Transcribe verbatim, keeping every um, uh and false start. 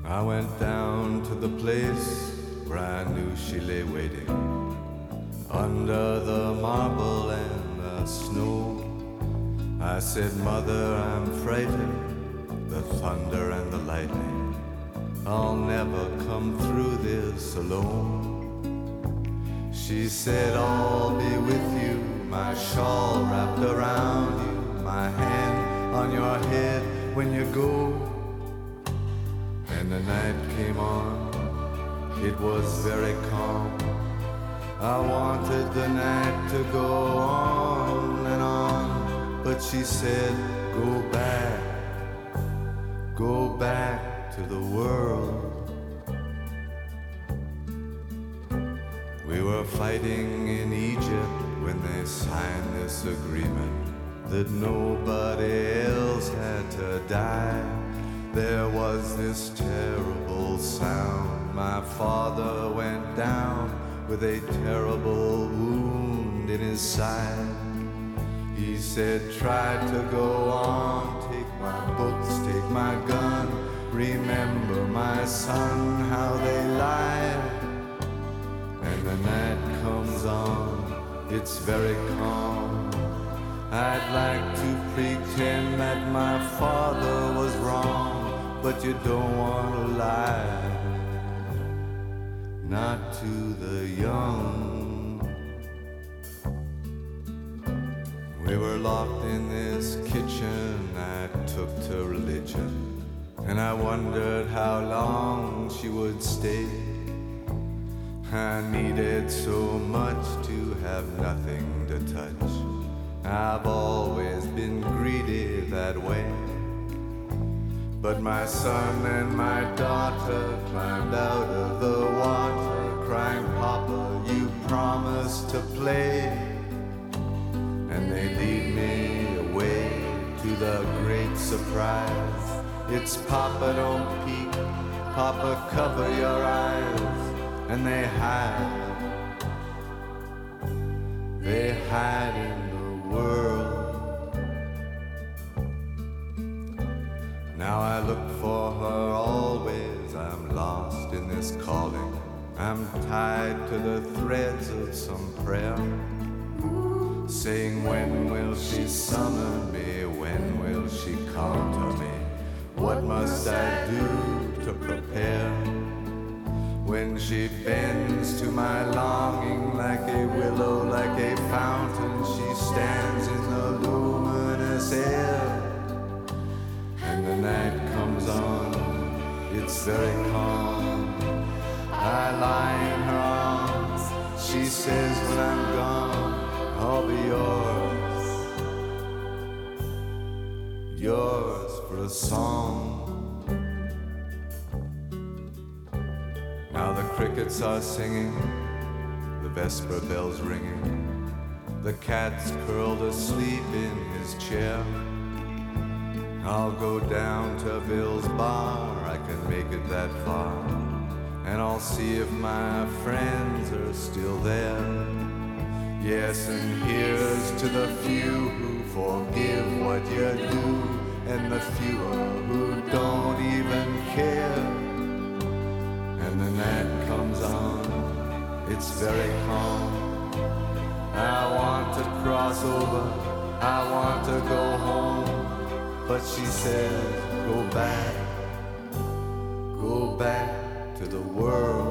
I went down to the place where I knew she lay waiting, under the marble and the snow. I said, Mother, I'm frightened, the thunder and the lightning, I'll never come through this alone. She said, I'll be with you, my shawl wrapped around you, my hand on your head when you go. And the night came on, it was very calm. I wanted the night to go on and on, but she said, go back, go back to the world. We were fighting in Egypt when they signed this agreement that nobody else had to die. There was this terrible sound. My father went down with a terrible wound in his side. He said, try to go on, take my books, take my gun, remember my son, how they lied. And the night comes on, it's very calm. I'd like to pretend that my father was wrong, but you don't want to lie, not to the young. We were locked in this kitchen I took to religion, and I wondered how long she would stay. I needed so much to have nothing to touch. I've always been greedy that way. But my son and my daughter climbed out of the water, crying, Papa, you promised to play. And they lead me away to the great surprise. It's Papa, don't peek, Papa, cover your eyes. And they hide, they hide in the world. Now I look for her always, I'm lost in this calling. I'm tied to the threads of some prayer, saying, when will she summon me, when will she come to me? What must I do to prepare? When she bends to my longing like a willow, like a fountain, she stands in the luminous air. And the night comes on, it's very calm. I lie in her arms, she says when I'm gone, I'll be yours, yours for a song. Now the crickets are singing, the vesper bells ringing, the cat's curled asleep in his chair. I'll go down to Bill's bar, I can make it that far, and I'll see if my friends are still there. Yes, and here's to the few who forgive what you do, and the fewer who don't even care. And the night comes on, it's very calm. I want to cross over, I want to go home, but she says, go back, go back to the world.